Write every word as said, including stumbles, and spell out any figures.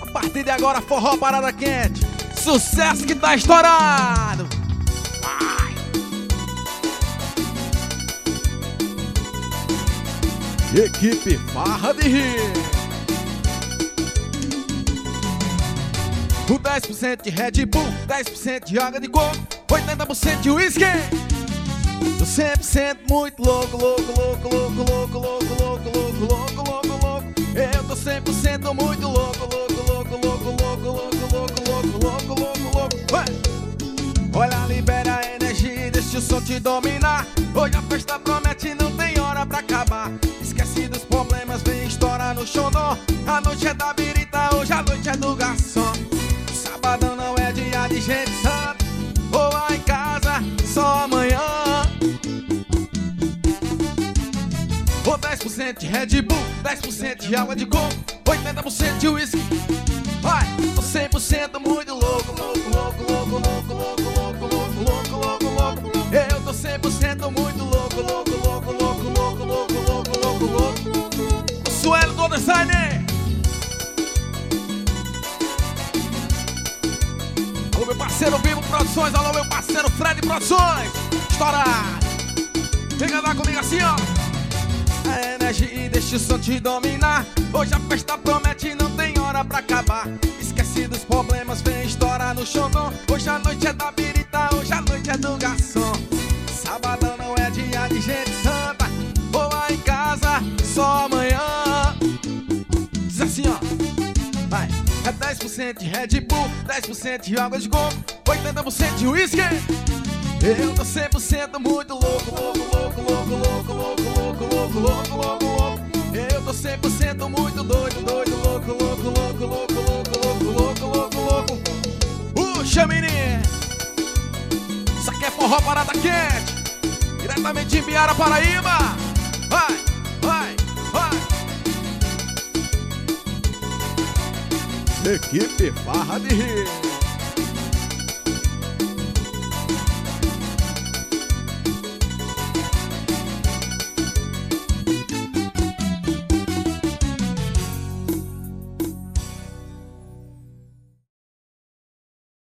partir de agora, forró parada quente. Sucesso que tá estourado. Vai. Equipe Farra de Rir. O dez por cento de Red Bull, dez por cento de água de coco, oitenta por cento de whisky. Tô cem por cento muito louco, louco, louco, louco, louco, louco, louco, louco, louco, louco, louco. Eu tô cem por cento muito louco, louco, louco, louco, louco, louco, louco, louco, louco, louco, louco. Olha, libera a energia e deixa o som te dominar. Hoje a festa promete, não tem hora pra acabar. Esquece dos problemas, vem estourar no xodó. A noite é da birita, hoje a noite é do garçom. Sabadão não é dia de gente santa, ou lá em casa, só amanhã. Ou dez por cento de Red Bull, dez por cento de água de coco, oitenta por cento de whisky. Vai, tô cem por cento muito louco, louco, louco, louco, louco, louco, louco, louco, louco, louco, louco. Eu tô cem por cento muito louco, louco, louco, louco, louco, louco, louco, louco, louco. O suelo do design. Alô, meu parceiro Vivo Produções, alô, meu parceiro Fred Produções. Estourado. Vem cantar comigo assim, ó. A energia e deixa o som te dominar. Hoje a festa promete, não tem hora pra acabar. Esquece dos problemas, vem estourar no xodó. Hoje a noite é da birita, hoje a noite é do garçom. Sabadão não é dia de gente santa, ou lá em casa, só amanhã. Diz assim, ó. Vai. É dez por cento de Red Bull, dez por cento de água de coco, oitenta por cento de whisky. Eu tô cem por cento muito louco, louco, louco, louco, louco, louco, louco, louco, louco, louco, louco. Eu tô cem por cento muito doido, doido, louco, louco, louco, louco, louco, louco, louco, louco, louco. Puxa, menino! Isso aqui é forró parada quente, diretamente de Ibiara, Paraíba. Vai, vai, vai. Equipe Farra de Rir.